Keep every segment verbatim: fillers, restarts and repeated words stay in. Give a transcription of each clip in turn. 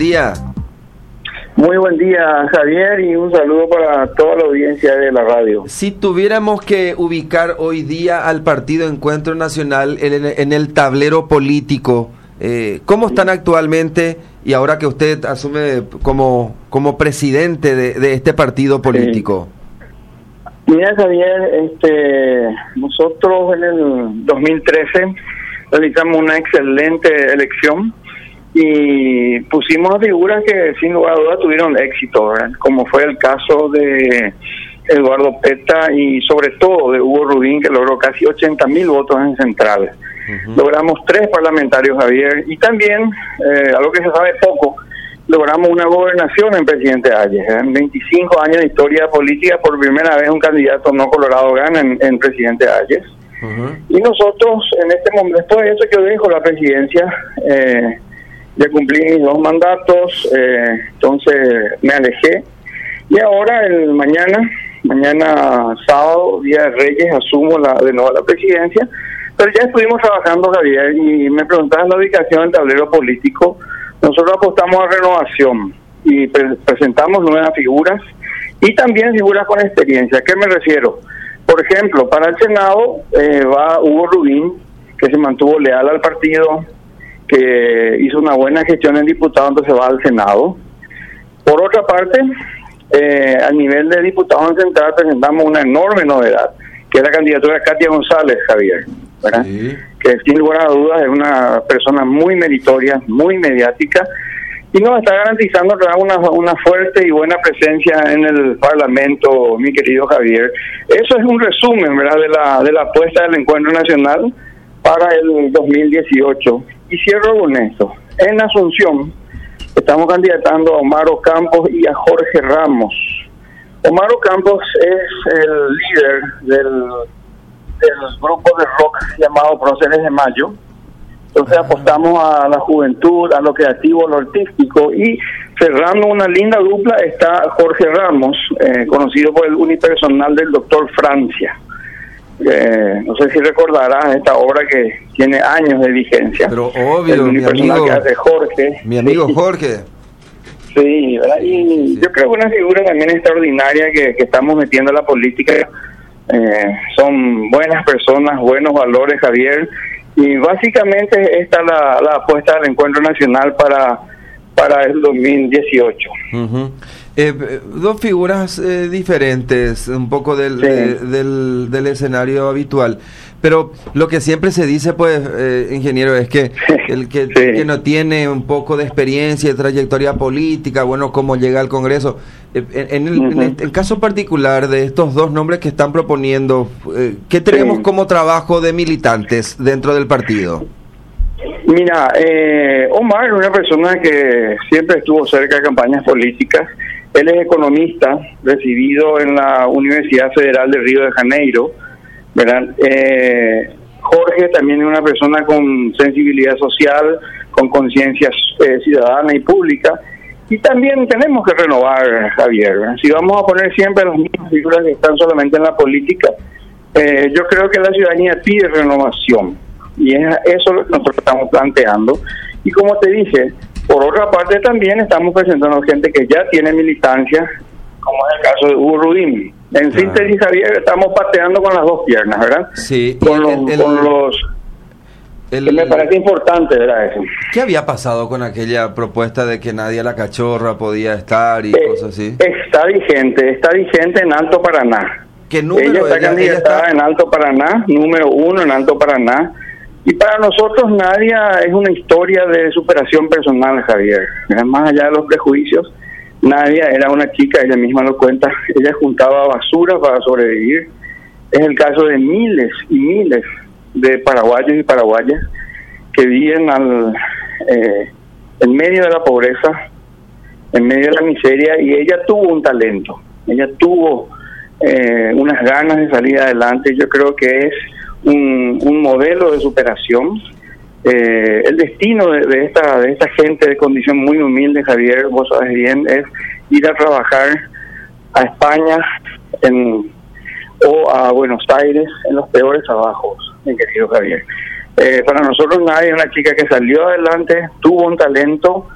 día. Muy buen día, Javier, y un saludo para toda la audiencia de la radio. Si tuviéramos que ubicar hoy día al Partido Encuentro Nacional en, en el tablero político, eh, ¿cómo están actualmente y ahora que usted asume como, como presidente de, de este partido político? Sí. Mira, Javier, este, nosotros en el dos mil trece realizamos una excelente elección y pusimos a figuras que sin lugar a dudas tuvieron éxito, ¿verdad? Como fue el caso de Eduardo Peta y sobre todo de Hugo Rubín, que logró casi ochenta mil votos en Central. Uh-huh. Logramos tres parlamentarios, Javier, y también, eh, algo que se sabe poco, logramos una gobernación en Presidente Hayes. En veinticinco años de historia política, por primera vez un candidato no colorado gana en, en Presidente Hayes. Uh-huh. Y nosotros, en este momento, después de eso que yo dejo la presidencia, eh, ya cumplí mis dos mandatos, eh, entonces me alejé. Y ahora, el mañana, mañana sábado, Día de Reyes, asumo la, de nuevo la presidencia. Pero ya estuvimos trabajando, Javier, y me preguntabas la ubicación del tablero político. Nosotros apostamos a renovación y pre- presentamos nuevas figuras y también figuras con experiencia. ¿A qué me refiero? Por ejemplo, para el Senado eh, va Hugo Rubín, que se mantuvo leal al partido, que hizo una buena gestión en diputado, entonces va al Senado. Por otra parte, eh, a nivel de diputado en Central presentamos una enorme novedad, que es la candidatura de Katia González, Javier, ¿verdad? Sí. Que sin lugar a dudas es una persona muy meritoria, muy mediática, y nos está garantizando una, una fuerte y buena presencia en el Parlamento, mi querido Javier. Eso es un resumen, ¿verdad?, de la, de la apuesta del Encuentro Nacional para el dos mil dieciocho. Y cierro con esto. En Asunción estamos candidatando a Omar Ocampos y a Jorge Ramos. Omar Ocampos es el líder del, del grupo de rock llamado Próceres de Mayo. Entonces uh-huh. apostamos a la juventud, a lo creativo, a lo artístico, y cerrando una linda dupla está Jorge Ramos, eh, conocido por el unipersonal del doctor Francia. Eh, no sé si recordarás esta obra que tiene años de vigencia. Pero obvio, mi amigo, que hace Jorge. Mi amigo Jorge. Sí, ¿verdad? Y sí, sí. Yo creo que una figura también extraordinaria que, que estamos metiendo en la política. Eh, son buenas personas, buenos valores, Javier. Y básicamente esta es la, la apuesta del Encuentro Nacional para, para el dos mil dieciocho. Uh-huh. Eh, dos figuras eh, diferentes, un poco del, sí. de, del, del escenario habitual, pero lo que siempre se dice, pues, eh, ingeniero, es que el que, sí. que no tiene un poco de experiencia y trayectoria política, bueno, cómo llega al Congreso. Eh, en, el, uh-huh. en el, el caso particular de estos dos nombres que están proponiendo, eh, ¿qué tenemos sí. como trabajo de militantes dentro del partido? Mira, eh, Omar es una persona que siempre estuvo cerca de campañas políticas. Él es economista, recibido en la Universidad Federal de Río de Janeiro, ¿verdad? Eh, Jorge también es una persona con sensibilidad social, con conciencia eh, ciudadana y pública. Y también tenemos que renovar, Javier, ¿verdad? Si vamos a poner siempre las mismas figuras que están solamente en la política, eh, yo creo que la ciudadanía pide renovación. Y es eso lo que nosotros estamos planteando. Y como te dije, por otra parte también estamos presentando gente que ya tiene militancia, como es el caso de Hugo Rubín. En ah. síntesis, Javier, estamos pateando con las dos piernas, ¿verdad? Sí. Con los... El, el, con los el, que me parece importante, ¿verdad? Eso. ¿Qué había pasado con aquella propuesta de que Nadia la Cachorra podía estar y eh, cosas así? Está vigente, está vigente en Alto Paraná. ¿Qué número? Ella está ella, candidatada ella está... en Alto Paraná, número uno en Alto Paraná. Y para nosotros Nadia es una historia de superación personal, Javier. Más allá de los prejuicios, Nadia era una chica, ella misma lo cuenta, ella juntaba basura para sobrevivir. Es el caso de miles y miles de paraguayos y paraguayas que viven al, eh, en medio de la pobreza, en medio de la miseria, y ella tuvo un talento, ella tuvo eh, unas ganas de salir adelante. Yo creo que es Un, un modelo de superación. Eh, el destino de, de esta de esta gente de condición muy humilde, Javier, vos sabes bien, es ir a trabajar a España en, o a Buenos Aires en los peores trabajos, mi querido Javier. Eh, para nosotros Nadia es una chica que salió adelante, tuvo un talento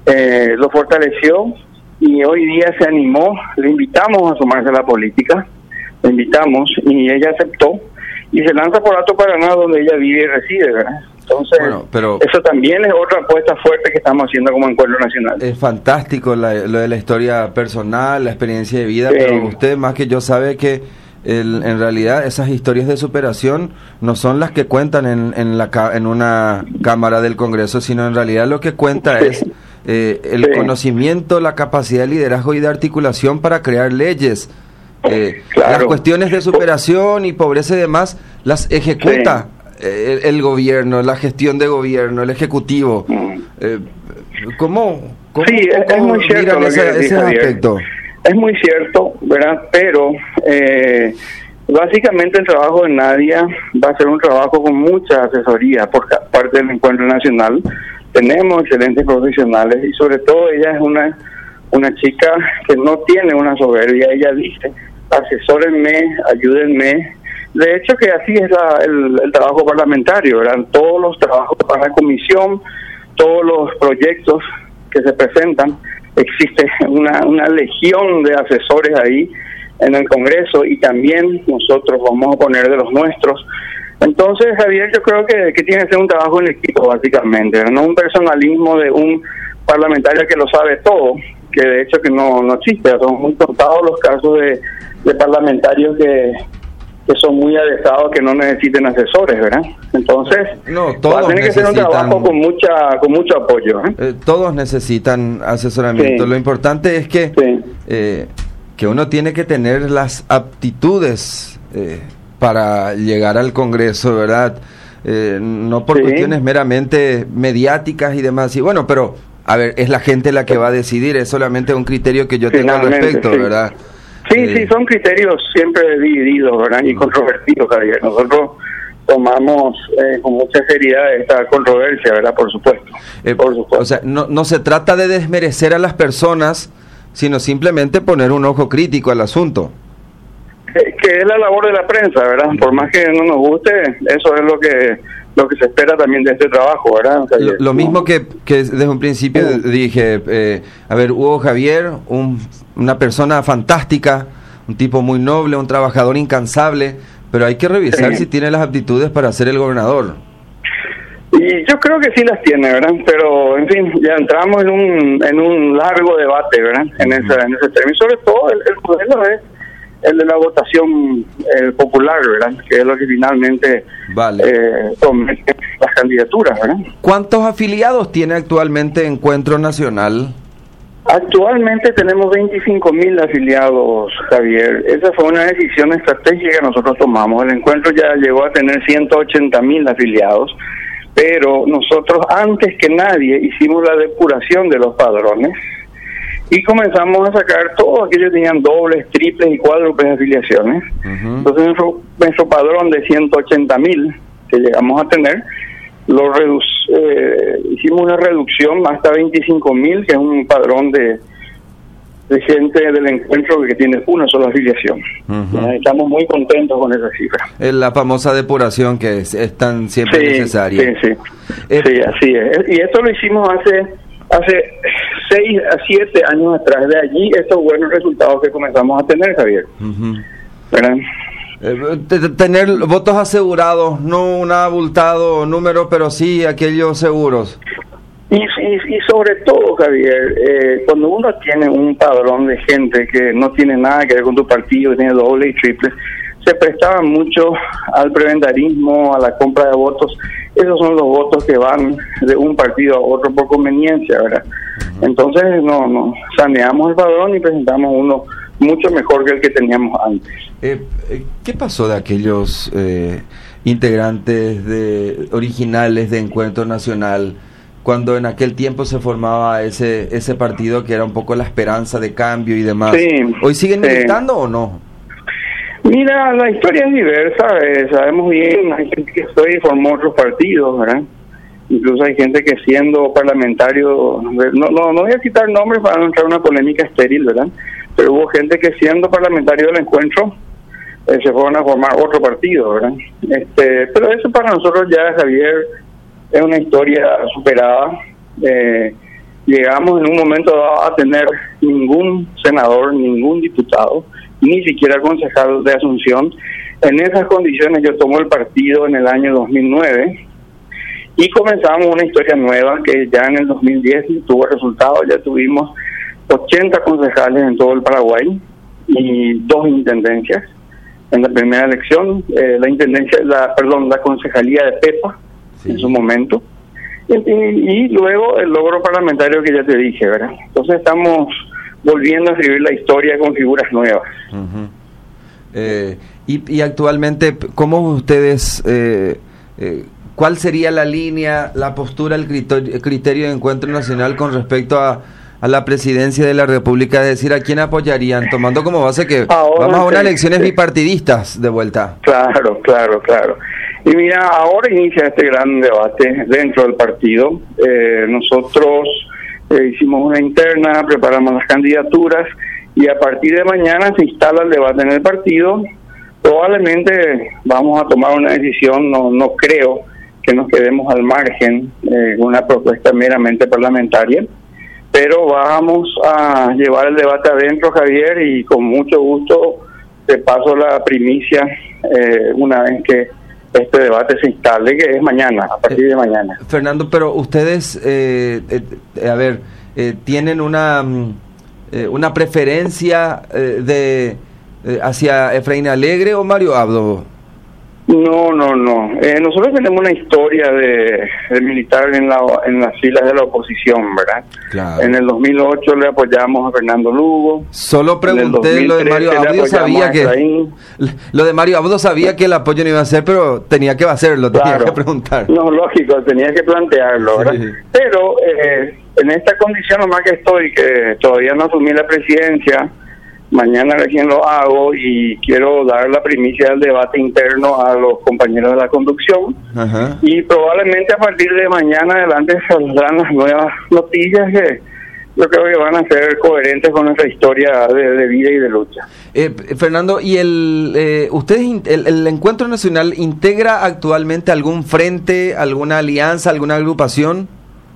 eh, lo fortaleció y hoy día se animó, le invitamos a sumarse a la política, le invitamos y ella aceptó y se lanza por Alto Paraná, donde ella vive y reside, ¿verdad? Entonces, bueno, pero eso también es otra apuesta fuerte que estamos haciendo como Encuentro Nacional. Es fantástico la, lo de la historia personal, la experiencia de vida, sí. Pero usted más que yo sabe que el, en realidad esas historias de superación no son las que cuentan en, en, la, en una Cámara del Congreso, sino en realidad lo que cuenta sí. es eh, el sí. conocimiento, la capacidad de liderazgo y de articulación para crear leyes. Eh, claro. Las cuestiones de superación y pobreza y demás las ejecuta sí. El, el gobierno, la gestión de gobierno, el ejecutivo. Eh, ¿Cómo? cómo sí, es, cómo es muy cierto lo ese, que ese aspecto? Es muy cierto, ¿verdad? Pero eh, básicamente el trabajo de Nadia va a ser un trabajo con mucha asesoría por parte del Encuentro Nacional. Tenemos excelentes profesionales y sobre todo ella es una una chica que no tiene una soberbia. Ella dice, asesórenme, ayúdenme. De hecho que así es la, el, el trabajo parlamentario, ¿verdad? Todos los trabajos para la comisión, todos los proyectos que se presentan, existe una, una legión de asesores ahí en el Congreso y también nosotros vamos a poner de los nuestros. Entonces, Javier, yo creo que, que tiene que ser un trabajo en equipo, básicamente, ¿verdad? No un personalismo de un parlamentario que lo sabe todo, que de hecho que no, no existe. Son muy contados los casos de, de parlamentarios que... que son muy adecuados, que no necesiten asesores, ¿verdad? Entonces, no, todos va a tener que ser un trabajo con mucha con mucho apoyo. ¿eh? Eh, todos necesitan asesoramiento. Sí. Lo importante es que sí. eh, que uno tiene que tener las aptitudes eh, para llegar al Congreso, ¿verdad? Eh, no por sí. cuestiones meramente mediáticas y demás. Y bueno, pero, a ver, es la gente la que va a decidir, es solamente un criterio que yo tengo al respecto, sí. ¿verdad? Sí, eh, sí, son criterios siempre divididos, ¿verdad? Y controvertidos, Javier. Nosotros tomamos eh, con mucha seriedad esta controversia, ¿verdad? Por supuesto. Eh, por supuesto. O sea, no, no se trata de desmerecer a las personas, sino simplemente poner un ojo crítico al asunto. Eh, que es la labor de la prensa, ¿verdad? Por más que no nos guste, eso es lo que lo que se espera también de este trabajo, ¿verdad? O sea, lo, lo mismo que, que desde un principio uh. dije, eh, a ver, Hugo Javier, un, una persona fantástica, un tipo muy noble, un trabajador incansable, pero hay que revisar sí. si tiene las aptitudes para ser el gobernador. Y yo creo que sí las tiene, ¿verdad? Pero, en fin, ya entramos en un en un largo debate, ¿verdad? En, uh-huh. esa, en ese término. Y sobre todo, el, el modelo es el de la votación eh, popular, ¿verdad? Que es lo que finalmente vale. eh, somete las candidaturas, ¿verdad? ¿Cuántos afiliados tiene actualmente Encuentro Nacional? Actualmente tenemos veinticinco mil afiliados, Javier. Esa fue una decisión estratégica que nosotros tomamos. El encuentro ya llegó a tener ciento ochenta mil afiliados, pero nosotros antes que nadie hicimos la depuración de los padrones y comenzamos a sacar todos aquellos que tenían dobles, triples y cuádruples afiliaciones. Uh-huh. Entonces nuestro, nuestro padrón de ciento ochenta mil que llegamos a tener, lo reduc eh, hicimos una reducción hasta veinticinco mil, que es un padrón de, de gente del encuentro que tiene una sola afiliación. Uh-huh. Estamos muy contentos con esa cifra. Es la famosa depuración que es, es tan siempre sí, necesaria. Sí, sí. Eh, sí, así es. Y esto lo hicimos hace hace seis a siete años atrás. De allí estos buenos resultados que comenzamos a tener, Javier. Uh-huh. ¿Verdad? Eh, tener votos asegurados, no un abultado número, pero sí aquellos seguros. Y, y, y sobre todo, Javier, eh, cuando uno tiene un padrón de gente que no tiene nada que ver con tu partido, que tiene doble y triple, se prestaba mucho al preventarismo, a la compra de votos. Esos son los votos que van de un partido a otro por conveniencia, ¿verdad? Uh-huh. Entonces, no, no, saneamos el padrón y presentamos uno mucho mejor que el que teníamos antes. Eh, ¿Qué pasó de aquellos eh, integrantes de originales de Encuentro Nacional cuando en aquel tiempo se formaba ese ese partido que era un poco la esperanza de cambio y demás? Sí, ¿Hoy siguen sí. militando o no? Mira, la historia es diversa, eh, sabemos bien, hay gente que estoy formó otros partidos, ¿verdad? Incluso hay gente que siendo parlamentario, no, no, no voy a citar nombres para no entrar en una polémica estéril, ¿verdad? Pero hubo gente que siendo parlamentario del encuentro eh, se fueron a formar otro partido, ¿verdad? Este, pero eso para nosotros ya, Javier, es una historia superada. Eh, llegamos en un momento dado a tener ningún senador, ningún diputado, ni siquiera concejal de Asunción. En esas condiciones yo tomo el partido en el año dos mil nueve y comenzamos una historia nueva que ya en el dos mil diez tuvo resultados. Ya tuvimos ochenta concejales en todo el Paraguay y dos intendencias. En la primera elección, eh, la intendencia, la perdón, la concejalía de Pepa, sí, en su momento, y, y, y luego el logro parlamentario que ya te dije, ¿verdad? Entonces estamos volviendo a escribir la historia con figuras nuevas. Uh-huh. eh, y, y actualmente, ¿cómo ustedes, eh, eh, cuál sería la línea, la postura, el criterio, el criterio de Encuentro Nacional con respecto a a la presidencia de la República? Es decir, ¿a quién apoyarían? Tomando como base que ahora vamos a unas elecciones bipartidistas de vuelta. Claro, claro, claro. Y mira, ahora inicia este gran debate dentro del partido. Eh, nosotros eh, hicimos una interna, preparamos las candidaturas y a partir de mañana se instala el debate en el partido. Probablemente vamos a tomar una decisión, no, no creo que nos quedemos al margen de eh, una propuesta meramente parlamentaria. Pero vamos a llevar el debate adentro, Javier, y con mucho gusto te paso la primicia eh, una vez que este debate se instale, que es mañana, a partir eh, de mañana. Fernando, pero ustedes, eh, eh, a ver, eh, ¿tienen una eh, una preferencia eh, de eh, hacia Efraín Alegre o Mario Abdo? No, no, no. Eh, nosotros tenemos una historia de, de militar en, la, en las filas de la oposición, ¿verdad? Claro. En el dos mil ocho le apoyamos a Fernando Lugo. Solo pregunté lo de Mario Abdo, sabía que lo de Mario Abdo sabía que el apoyo no iba a ser, pero tenía que hacerlo, tenía claro. que preguntar. No, lógico, tenía que plantearlo, ¿verdad? Sí. Pero eh, en esta condición nomás que estoy, que todavía no asumí la presidencia, mañana recién lo hago y quiero dar la primicia del debate interno a los compañeros de la conducción. Ajá. Y probablemente a partir de mañana adelante saldrán las nuevas noticias que yo creo que van a ser coherentes con nuestra historia de, de vida y de lucha. Eh, Fernando, ¿y el eh, ustedes el, el Encuentro Nacional integra actualmente algún frente, alguna alianza, alguna agrupación?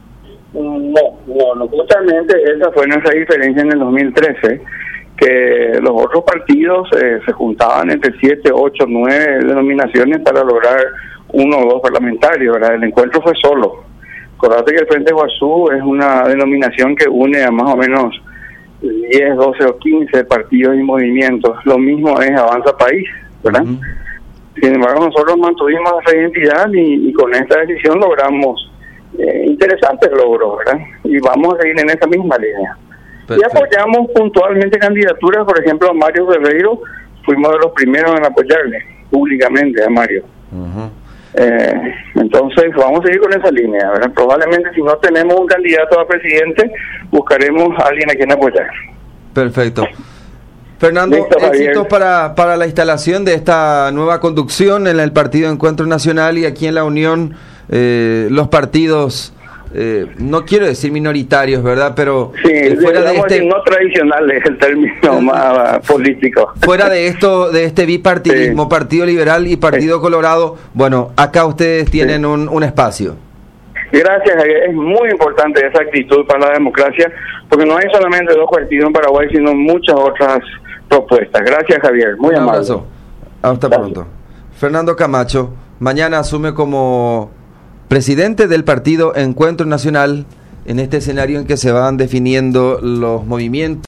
No, no, no, justamente esa fue nuestra diferencia en el dos mil trece, que los otros partidos eh, se juntaban entre siete, ocho, nueve denominaciones para lograr uno o dos parlamentarios, ¿verdad? El encuentro fue solo. Acordate que el Frente Guazú es una denominación que une a más o menos diez, doce o quince partidos y movimientos. Lo mismo es Avanza País, ¿verdad? Uh-huh. Sin embargo, nosotros mantuvimos esa identidad y, y con esta decisión logramos eh, interesantes logros, ¿verdad? Y vamos a seguir en esa misma línea. Perfecto. Y apoyamos puntualmente candidaturas, por ejemplo, a Mario Guerreiro, fuimos de los primeros en apoyarle públicamente a Mario. Uh-huh. Eh, entonces vamos a seguir con esa línea, ¿verdad? Probablemente si no tenemos un candidato a presidente, buscaremos a alguien a quien apoyar. Perfecto. Fernando, Listo, éxitos para, para la instalación de esta nueva conducción en el Partido Encuentro Nacional y aquí en la Unión, eh, los partidos... Eh, no quiero decir minoritarios, ¿verdad? Pero sí, eh, fuera de este no tradicional es el término más político. Fuera de esto, de este bipartidismo, sí. Partido Liberal y Partido sí. Colorado, bueno, acá ustedes tienen sí. un, un espacio. Gracias, Javier. Es muy importante esa actitud para la democracia, porque no hay solamente dos partidos en Paraguay, sino muchas otras propuestas. Gracias, Javier. Muy amable. Un abrazo. Hasta Gracias. Pronto. Fernando Camacho, mañana asume como presidente del Partido Encuentro Nacional en este escenario en que se van definiendo los movimientos.